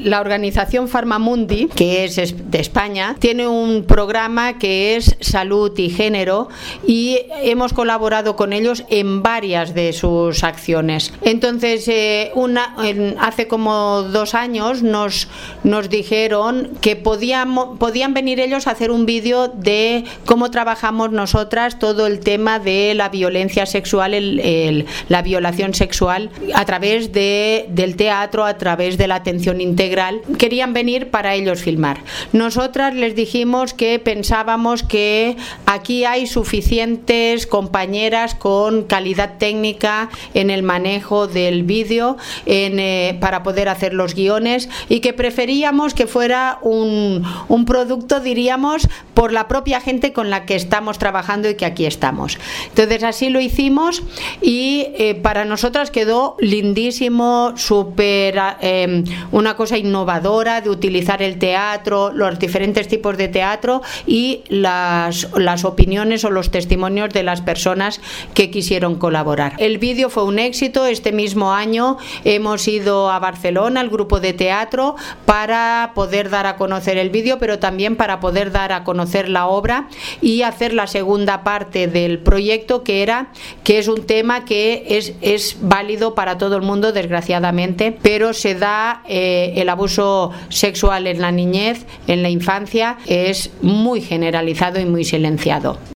La organización Farmamundi, que es de España, tiene un programa que es Salud y Género y hemos colaborado con ellos en varias de sus acciones. Entonces, hace como 2 años nos dijeron que podían venir ellos a hacer un vídeo de cómo trabajamos nosotras todo el tema de la violencia sexual, la violación sexual a través del teatro, a través de la atención integral. Querían venir para ellos filmar. Nosotras les dijimos que pensábamos que aquí hay suficientes compañeras con calidad técnica en el manejo del vídeo para poder hacer los guiones y que preferíamos que fuera un producto, diríamos, por la propia gente con la que estamos trabajando y que aquí estamos. Entonces así lo hicimos y para nosotras quedó lindísimo, súper una cosa innovadora de utilizar el teatro, los diferentes tipos de teatro y las opiniones o los testimonios de las personas que quisieron colaborar. El vídeo fue un éxito. Este mismo año hemos ido a Barcelona, al grupo de teatro, para poder dar a conocer el vídeo, pero también para poder dar a conocer la obra y hacer la segunda parte del proyecto, que es un tema que es válido para todo el mundo, desgraciadamente, pero se da el abuso sexual en la niñez, en la infancia, es muy generalizado y muy silenciado.